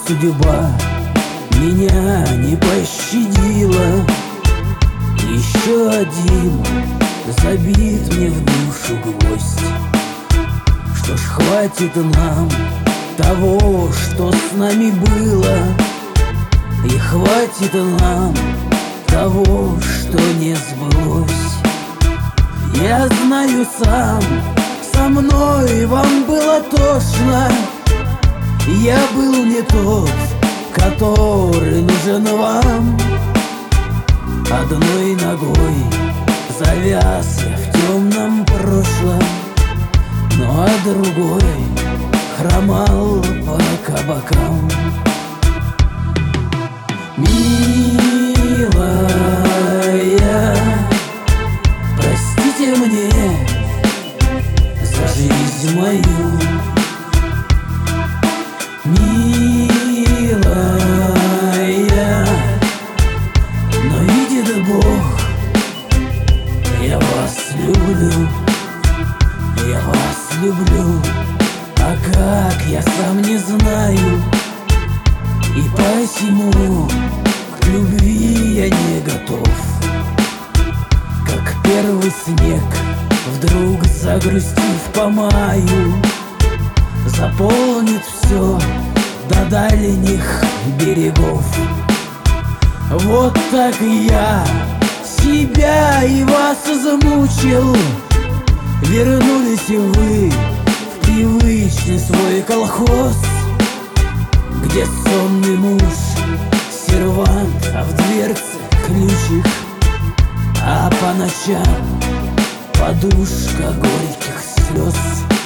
судьба меня не пощадила. Еще один забит мне в душу гвоздь. Что ж, хватит нам того, что с нами было, и хватит нам того, что не сбылось. Я знаю сам, со мной вам было тошно. Я был не тот, который нужен вам. Одной ногой завяз я в темном прошлом, ну а другой хромал по кабакам. Милая, простите мне за жизнь мою. Милая, но видит Бог, я вас люблю, я вас люблю. А как, я сам не знаю, и посему к любви я не готов. Как первый снег, вдруг загрустив по маю, заполнит все до дальних берегов. Вот так я себя и вас замучил. Вернулись вы в привычный свой колхоз, где сонный муж сервант, а в дверце ключик, а по ночам подушка горьких слез.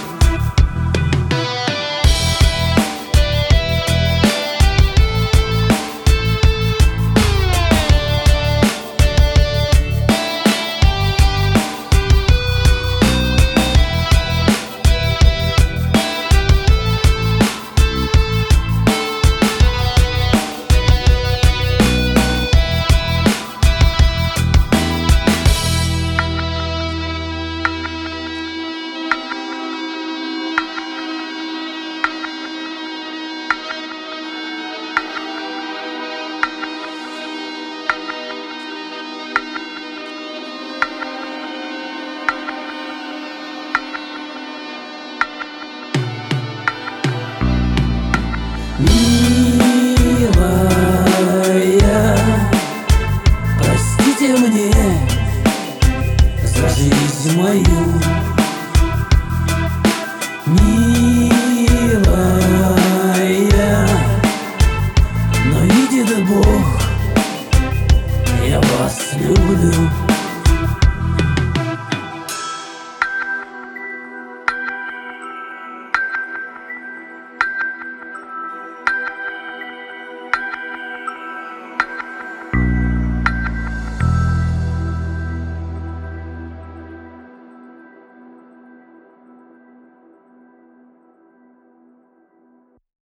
Милая, простите мне за жизнь мою. Милая, но видит Бог, я вас люблю.